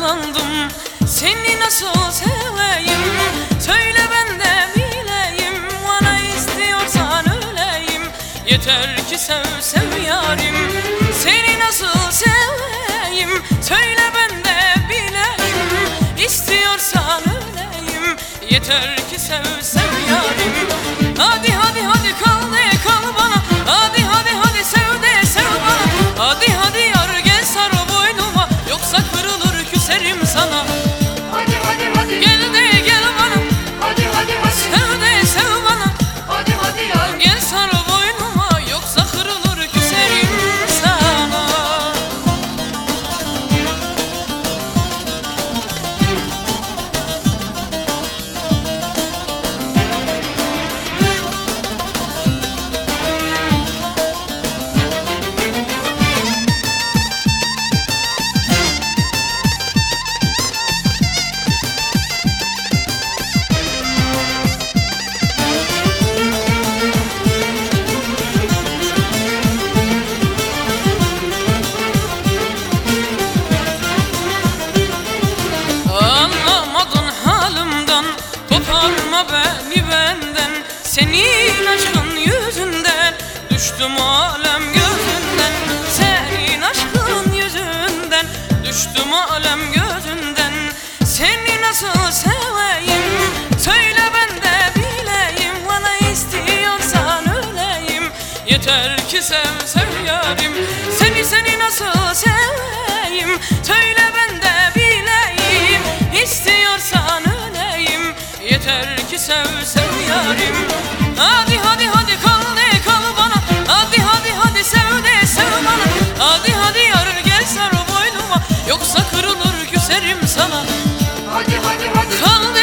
yaralandım. Seni nasıl seveyim, söyle ben de bileyim. Bana istiyorsan öleyim, yeter ki sev sev yarim. Seni nasıl seveyim, söyle ben de bileyim. İstiyorsan öleyim, yeter ki sev sev yarim. Hadi hadi hadi kal de kal bana, hadi hadi hadi sev de sev bana. Hadi hadi yar gel sar boynuma, yoksa kırılır küserim sana. Hadi hadi hadi Gel de gel bana, hadi hadi hadi sev de sev bana. hadi hadi yar. Gel sar boynuma, yoksa kırılır küserim sana. Anlamadın halimden, koparma beni benden. Senin aşkın yüzünden düştüm alem gözünden. Senin aşkın yüzünden düştüm alem gözünden. Seni nasıl seveyim, söyle ben de bileyim. Bana istiyorsan öleyim, yeter ki sev sev yarim. Seni nasıl seveyim, söyle ben de bileyim. İstiyorsan öleyim, yeter ki sev sev yarim. Hadi hadi hadi kal de kal bana, hadi hadi hadi sev de sev bana. Hadi hadi yar gel sar boynuma, yoksa kırılır küserim sana. Hadi hadi hadi Kal